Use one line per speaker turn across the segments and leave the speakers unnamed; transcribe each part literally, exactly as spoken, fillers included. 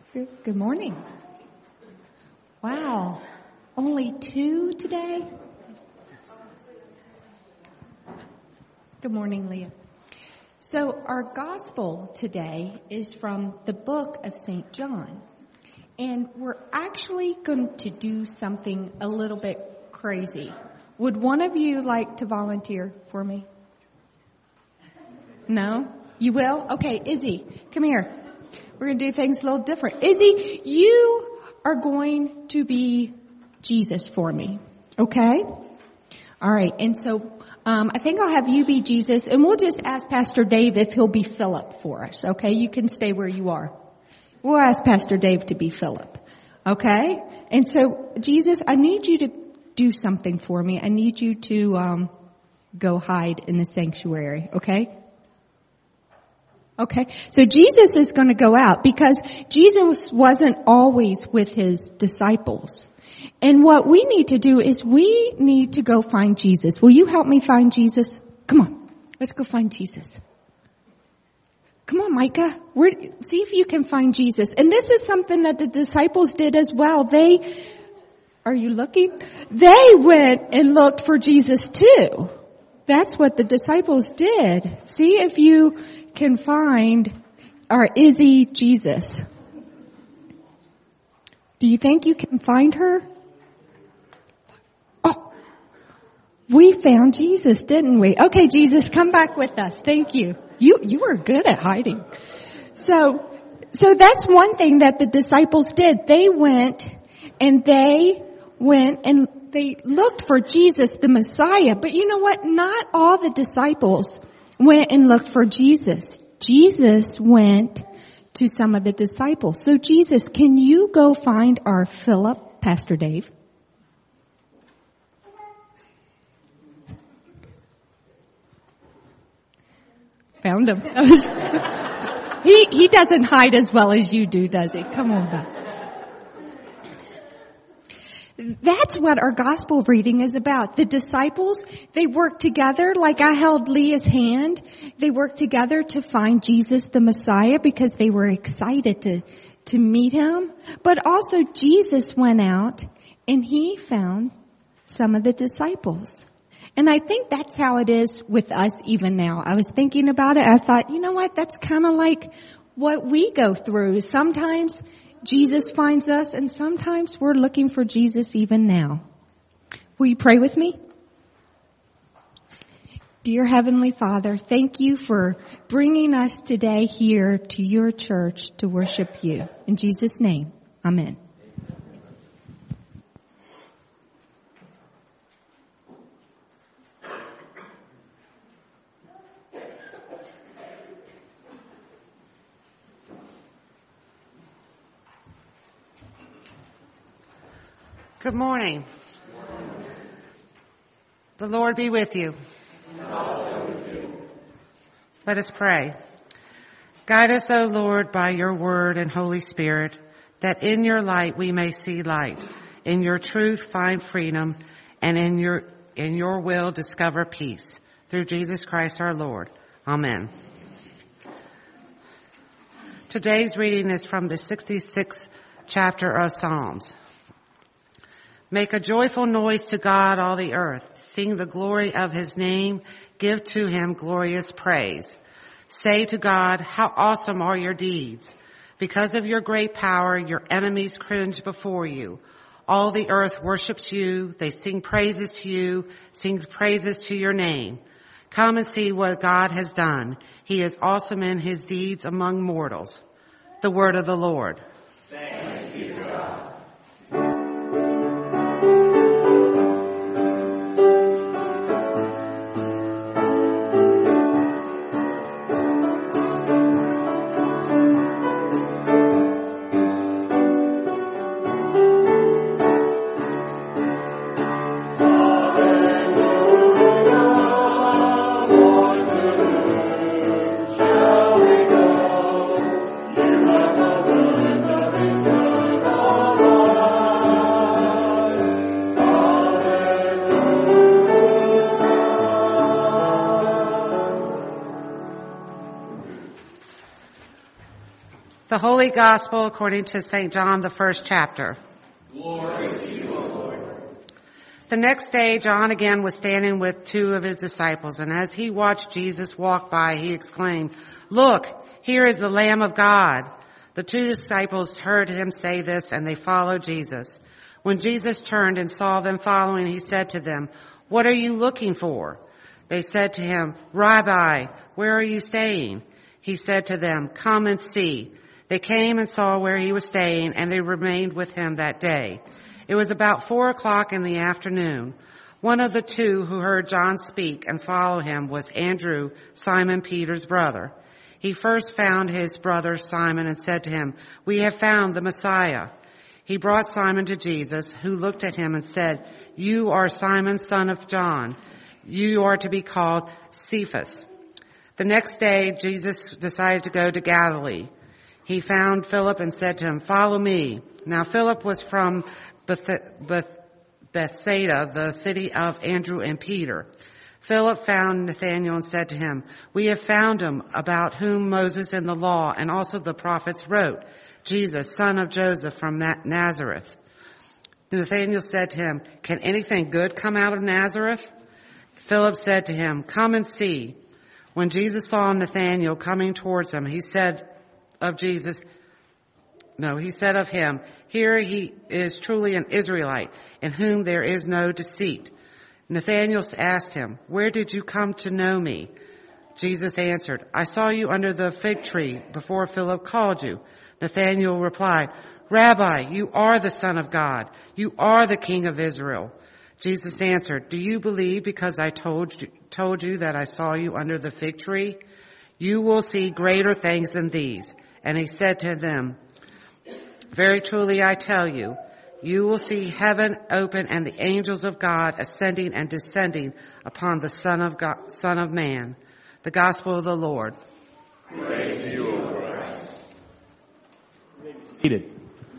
Good, good morning. Wow, only two today? Good morning, Leah. So our gospel today is from the book of Saint John. And we're actually going to do something a little bit crazy. Would one of you like to volunteer for me? No? You will? Okay, Izzy, come here. We're going to do things a little different. Izzy, you are going to be Jesus for me. Okay? All right. And so um, I think I'll have you be Jesus, and we'll just ask Pastor Dave if he'll be Philip for us. Okay? You can stay where you are. We'll ask Pastor Dave to be Philip. Okay? And so, Jesus, I need you to do something for me. I need you to um, go hide in the sanctuary. Okay? Okay, so Jesus is going to go out because Jesus wasn't always with his disciples. And what we need to do is we need to go find Jesus. Will you help me find Jesus? Come on, let's go find Jesus. Come on, Micah. We're, see if you can find Jesus. And this is something that the disciples did as well. They, are you looking? They went and looked for Jesus too. That's what the disciples did. See if you can find our Izzy Jesus. Do you think you can find her? Oh, we found Jesus, didn't we? Okay, Jesus, come back with us. Thank you. You, you were good at hiding. So, so that's one thing that the disciples did. They went and they went and they looked for Jesus, the Messiah. But you know what? Not all the disciples went and looked for Jesus. Jesus went to some of the disciples. So Jesus, can you go find our Philip, Pastor Dave? Found him. he he doesn't hide as well as you do, does he? Come on back. That's what our gospel reading is about. The disciples, they worked together, like I held Leah's hand. They worked together to find Jesus the Messiah because they were excited to, to meet him. But also Jesus went out and he found some of the disciples. And I think that's how it is with us even now. I was thinking about it. I thought, you know what? That's kind of like what we go through. Sometimes Jesus finds us, and sometimes we're looking for Jesus even now. Will you pray with me? Dear Heavenly Father, thank you for bringing us today here to your church to worship you. In Jesus' name, amen.
Good morning. The Lord be with you.
And also with you.
Let us pray. Guide us, O Lord, by your word and Holy Spirit, that in your light we may see light, in your truth find freedom, and in your in your will discover peace. Through Jesus Christ our Lord. Amen. Today's reading is from the sixty-sixth chapter of Psalms. Make a joyful noise to God, all the earth. Sing the glory of his name. Give to him glorious praise. Say to God, how awesome are your deeds. Because of your great power, your enemies cringe before you. All the earth worships you. They sing praises to you, sing praises to your name. Come and see what God has done. He is awesome in his deeds among mortals. The word of the Lord.
Thanks be to God. Shall we go? You have the words of eternal life.
Holy Gospel according to Saint John, the first chapter.
Glory to you, O Lord.
The next day, John again was standing with two of his disciples, and as he watched Jesus walk by, he exclaimed, "Look, here is the Lamb of God." The two disciples heard him say this, and they followed Jesus. When Jesus turned and saw them following, he said to them, "What are you looking for?" They said to him, "Rabbi, where are you staying?" He said to them, "Come and see." They came and saw where he was staying, and they remained with him that day. It was about four o'clock in the afternoon. One of the two who heard John speak and follow him was Andrew, Simon Peter's brother. He first found his brother Simon and said to him, "We have found the Messiah." He brought Simon to Jesus, who looked at him and said, "You are Simon, son of John. You are to be called Cephas." The next day, Jesus decided to go to Galilee. He found Philip and said to him, "Follow me." Now Philip was from Beth- Beth- Bethsaida, the city of Andrew and Peter. Philip found Nathanael and said to him, "We have found him about whom Moses in the law and also the prophets wrote, Jesus, son of Joseph from Nazareth." Nathanael said to him, "Can anything good come out of Nazareth?" Philip said to him, "Come and see." When Jesus saw Nathanael coming towards him, he said of Jesus, no, he said of him, "Here he is truly an Israelite, in whom there is no deceit." Nathanael asked him, "Where did you come to know me?" Jesus answered, "I saw you under the fig tree before Philip called you." Nathanael replied, "Rabbi, you are the Son of God. You are the King of Israel." Jesus answered, "Do you believe because I told you, told you that I saw you under the fig tree? You will see greater things than these." And he said to them, "Very truly I tell you, you will see heaven open and the angels of God ascending and descending upon the Son of God, Son of Man." The Gospel of the Lord.
Praise to you, O Christ.
Seated.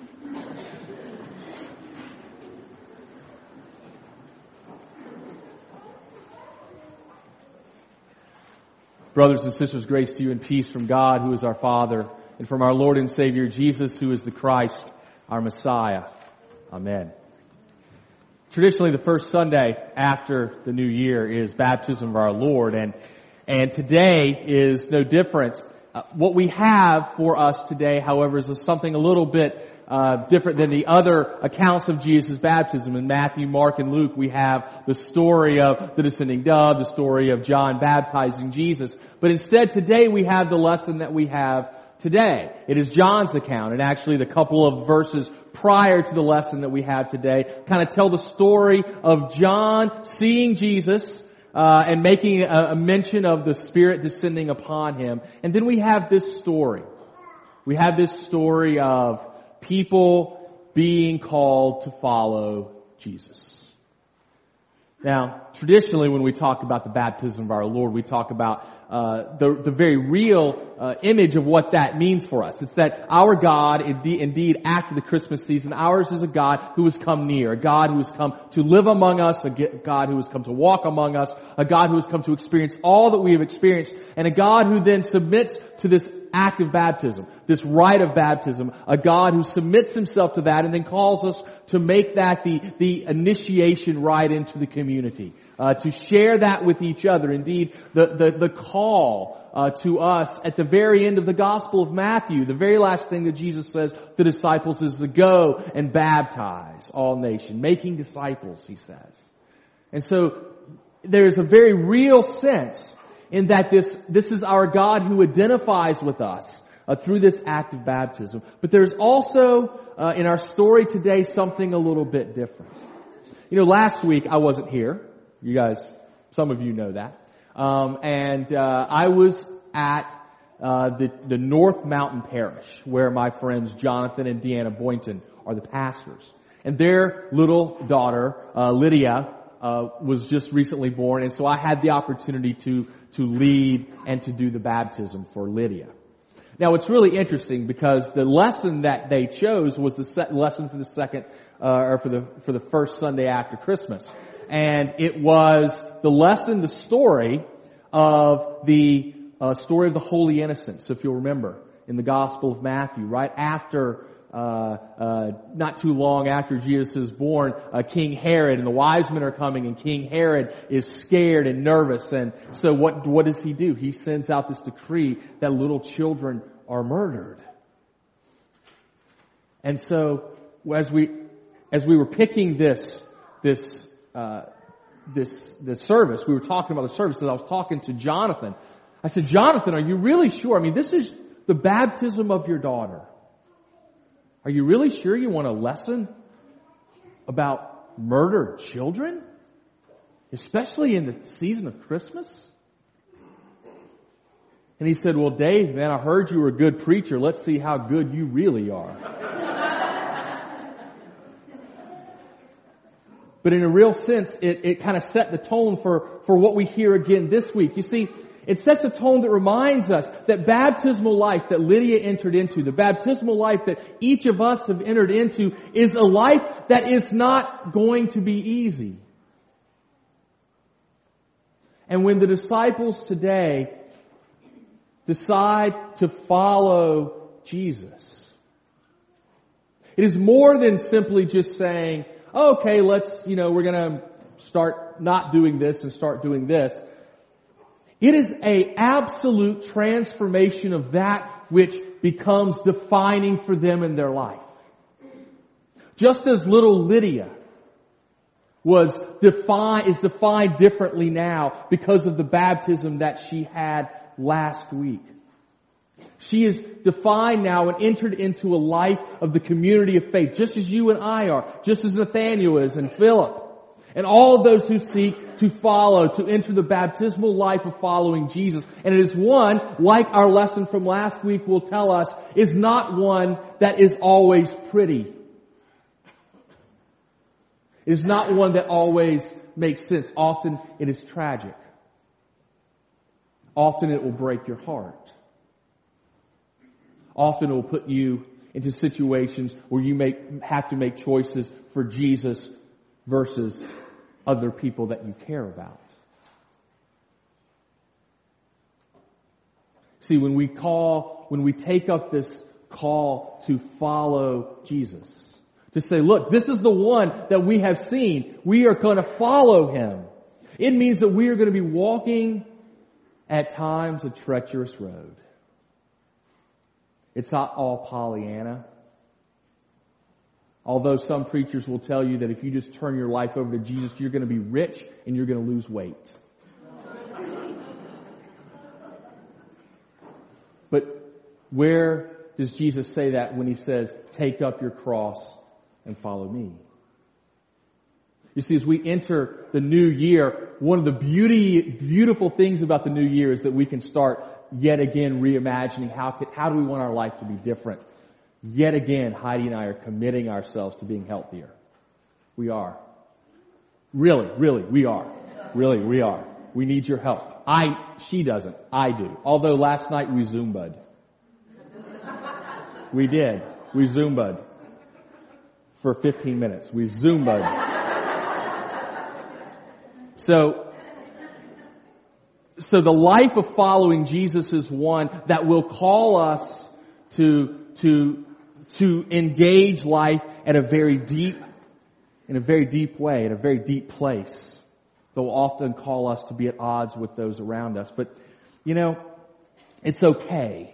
Brothers and sisters, grace to you and peace from God, who is our Father, and from our Lord and Savior Jesus, who is the Christ, our Messiah. Amen. Traditionally, the first Sunday after the new year is baptism of our Lord, and and today is no different. Uh, what we have for us today, however, is something a little bit uh, different than the other accounts of Jesus' baptism. In Matthew, Mark, and Luke, we have the story of the descending dove, the story of John baptizing Jesus. But instead, today we have the lesson that we have today. It is John's account, and actually the couple of verses prior to the lesson that we have today kind of tell the story of John seeing Jesus uh, and making a, a mention of the Spirit descending upon him. And then we have this story. We have this story of people being called to follow Jesus. Now, traditionally when we talk about the baptism of our Lord, we talk about Uh, the, the very real uh, image of what that means for us. It's that our God, indeed, indeed, after the Christmas season, ours is a God who has come near, a God who has come to live among us, a God who has come to walk among us, a God who has come to experience all that we have experienced, and a God who then submits to this act of baptism, this rite of baptism, a God who submits himself to that and then calls us to make that the, the initiation rite into the community. Uh, to share that with each other. Indeed, the, the, the call uh, to us at the very end of the Gospel of Matthew, the very last thing that Jesus says to the disciples is to go and baptize all nations, making disciples, he says. And so there's a very real sense in that this, this is our God who identifies with us uh, through this act of baptism. But there's also uh, in our story today something a little bit different. You know, last week I wasn't here. You guys, some of you know that. Um, and uh, I was at uh, the, the North Mountain Parish, where my friends Jonathan and Deanna Boynton are the pastors. And their little daughter, uh, Lydia, uh, was just recently born, and so I had the opportunity to to lead and to do the baptism for Lydia. Now, it's really interesting because the lesson that they chose was the se- lesson for the second, uh, or for the for the first Sunday after Christmas. And it was the lesson, the story of the uh, story of the Holy Innocents, if you'll remember. in the Gospel of Matthew, right after, uh, uh, not too long after Jesus is born, uh, King Herod and the wise men are coming, and King Herod is scared and nervous. And so what, what does he do? He sends out this decree that little children are murdered. And so as we, as we were picking this, this, uh, this, this service, we were talking about the service, and I was talking to Jonathan. I said, Jonathan, are you really sure? I mean, this is the baptism of your daughter. Are you really sure you want a lesson about murdered children? Especially in the season of Christmas? And he said, well, Dave, man, I heard you were a good preacher. Let's see how good you really are. But in a real sense, it, it kind of set the tone for, for what we hear again this week. You see, it sets a tone that reminds us that baptismal life that Lydia entered into, the baptismal life that each of us have entered into, is a life that is not going to be easy. And when the disciples today decide to follow Jesus, it is more than simply just saying, okay, let's, you know, we're going to start not doing this and start doing this. It is a absolute transformation of that which becomes defining for them in their life. Just as little Lydia was defined, is defined differently now because of the baptism that she had last week. She is defined now and entered into a life of the community of faith, just as you and I are, just as Nathaniel is and Philip. And all of those who seek to follow, to enter the baptismal life of following Jesus. And it is one, like our lesson from last week will tell us, is not one that is always pretty. It is not one that always makes sense. Often it is tragic. Often it will break your heart. Often it will put you into situations where you make, have to make choices for Jesus versus other people that you care about. See, when we call, when we take up this call to follow Jesus, to say, look, this is the one that we have seen. We are going to follow him. It means that we are going to be walking at times a treacherous road. It's not all Pollyanna. Although some preachers will tell you that if you just turn your life over to Jesus, you're going to be rich and you're going to lose weight. But where does Jesus say that when he says, take up your cross and follow me? You see, as we enter the new year, one of the beauty, beautiful things about the new year is that we can start yet again reimagining how, could, how do we want our life to be different. Yet again, Heidi and I are committing ourselves to being healthier. We are. Really, really, we are. Really, we are. We need your help. I, she doesn't. I do. Although last night we Zumba'd. We did. We Zumba'd. For fifteen minutes. We Zumba'd. So, so the life of following Jesus is one that will call us to, to, to engage life at a very deep, in a very deep way, in a very deep place. They'll often call us to be at odds with those around us. But, you know, it's okay.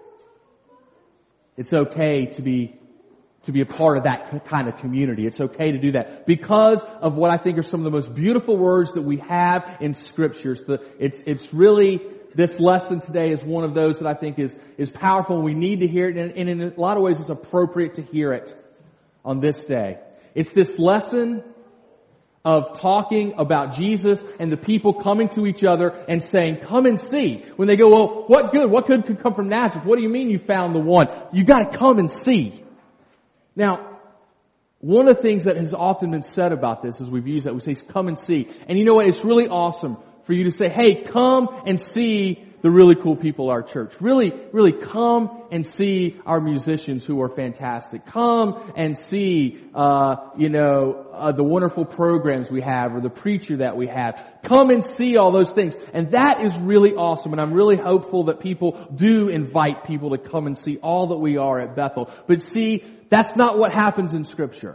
It's okay to be, to be a part of that kind of community. It's okay to do that because of what I think are some of the most beautiful words that we have in scriptures. The, it's, it's really, this lesson today is one of those that I think is, is powerful and we need to hear it. And, and in a lot of ways it's appropriate to hear it on this day. It's this lesson of talking about Jesus and the people coming to each other and saying, come and see. When they go, well, what good? What good could come from Nazareth? What do you mean you found the one? You gotta come and see. Now, one of the things that has often been said about this is we've used that, we say, come and see. And you know what? It's really awesome for you to say, hey, come and see the really cool people at our church. Really, really come and see our musicians who are fantastic. Come and see, uh, you know, uh, the wonderful programs we have or the preacher that we have. Come and see all those things. And that is really awesome. And I'm really hopeful that people do invite people to come and see all that we are at Bethel. But see, that's not what happens in Scripture.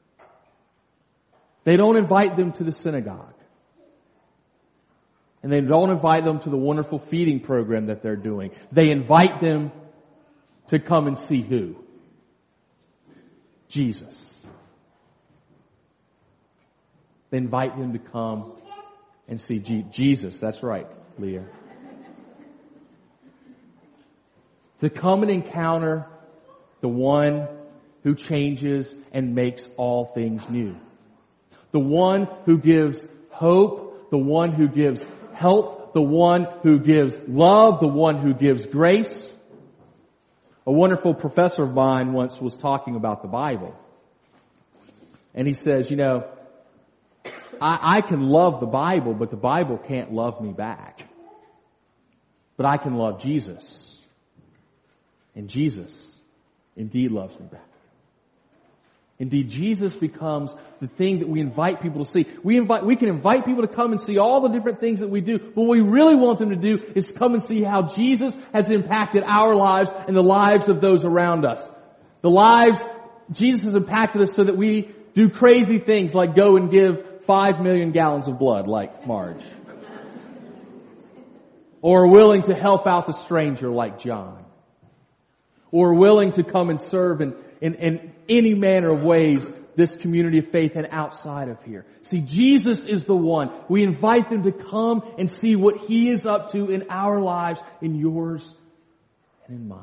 They don't invite them to the synagogue. And they don't invite them to the wonderful feeding program that they're doing. They invite them to come and see who? Jesus. They invite them to come and see G- Jesus. That's right, Leah. To come and encounter the one who changes and makes all things new. The one who gives hope, the one who gives help, the one who gives love, the one who gives grace. A wonderful professor of mine once was talking about the Bible. And he says, you know, I, I can love the Bible, but the Bible can't love me back. But I can love Jesus. And Jesus indeed loves me back. Indeed, Jesus becomes the thing that we invite people to see. We invite, we can invite people to come and see all the different things that we do, but what we really want them to do is come and see how Jesus has impacted our lives and the lives of those around us. The lives, Jesus has impacted us so that we do crazy things like go and give five million gallons of blood like Marge. Or willing to help out the stranger like John. Or willing to come and serve in, in, in any manner of ways this community of faith and outside of here. See, Jesus is the one. We invite them to come and see what He is up to in our lives, in yours and in mine.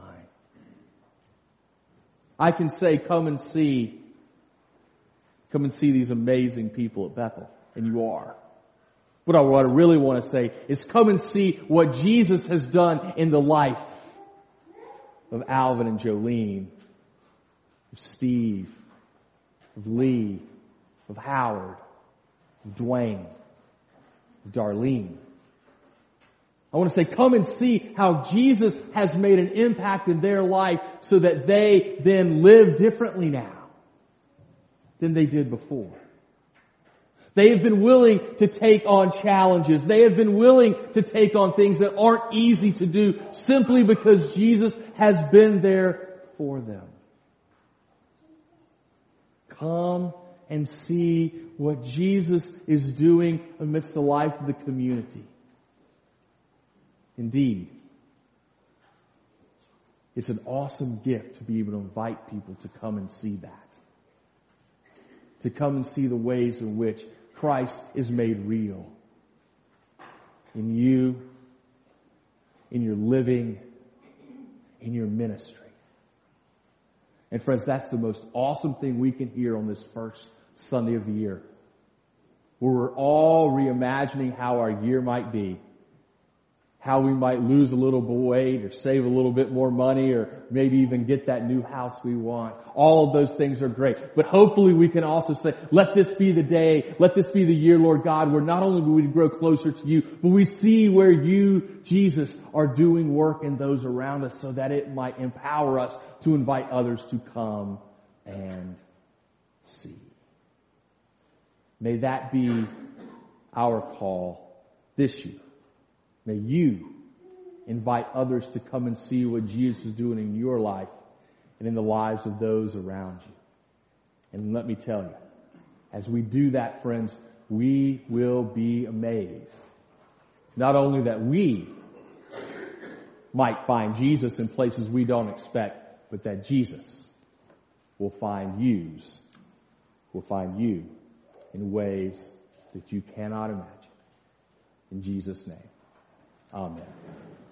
I can say, come and see, come and see these amazing people at Bethel. And you are. But what I really want to say is come and see what Jesus has done in the life of Alvin and Jolene, of Steve, of Lee, of Howard, of Dwayne, of Darlene. I want to say, come and see how Jesus has made an impact in their life so that they then live differently now than they did before. They have been willing to take on challenges. They have been willing to take on things that aren't easy to do simply because Jesus has been there for them. Come and see what Jesus is doing amidst the life of the community. Indeed, it's an awesome gift to be able to invite people to come and see that. To come and see the ways in which Christ is made real in you, in your living, in your ministry. And friends, that's the most awesome thing we can hear on this first Sunday of the year, where we're all reimagining how our year might be, how we might lose a little weight or save a little bit more money or maybe even get that new house we want. All of those things are great. But hopefully we can also say, let this be the day, let this be the year, Lord God, where not only will we grow closer to you, but we see where you, Jesus, are doing work in those around us so that it might empower us to invite others to come and see. May that be our call this year. May you invite others to come and see what Jesus is doing in your life and in the lives of those around you. And let me tell you, as we do that, friends, we will be amazed. Not only that we might find Jesus in places we don't expect, but that Jesus will find yous, will find you in ways that you cannot imagine. In Jesus' name. Amen.